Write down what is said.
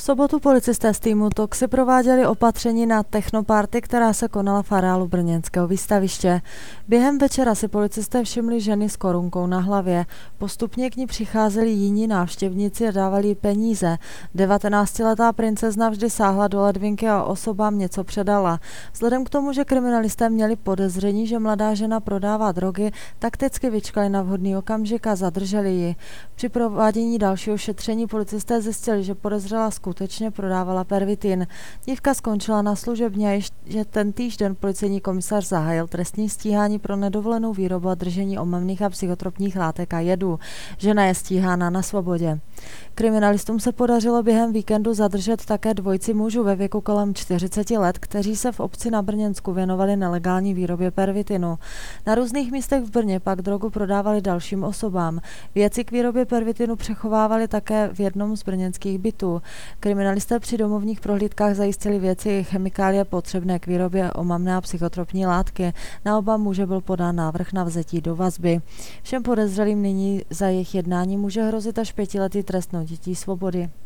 sobotu policisté z týmu Toxy prováděli opatření na technoparty, která se konala v areálu brněnského výstaviště. Během večera si policisté všimli ženy s korunkou na hlavě. Postupně k ní přicházeli jiní návštěvníci a dávali jí peníze. 19letá princezna vždy sáhla do ledvinky a osobám něco předala. Vzhledem k tomu, že kriminalisté měli podezření, že mladá žena prodává drogy, takticky vyčkali na vhodný okamžik a zadrželi ji. Při provádění dalšího šetření policisté zjistili, že podezřelá skutečně prodávala pervitin. Dívka skončila na služebně a ještě ten týžden policejní komisař zahájil trestní stíhání pro nedovolenou výrobu a držení omamných a psychotropních látek a jedů. Žena je stíhána na svobodě. Kriminalistům se podařilo během víkendu zadržet také dvojici mužů ve věku kolem 40 let, kteří se v obci na Brněnsku věnovali nelegální výrobě pervitinu. Na různých místech v Brně pak drogu prodávali dalším osobám. Věci k výrobě pervitinu přechovávali také v jednom z brněnských bytů. Kriminalisté při domovních prohlídkách zajistili věci i chemikálie potřebné k výrobě omamné a psychotropní látky. Na oba muže byl podán návrh na vzetí do vazby. Všem podezřelým nyní za jejich jednání může hrozit až 5letý trest odnětí svobody.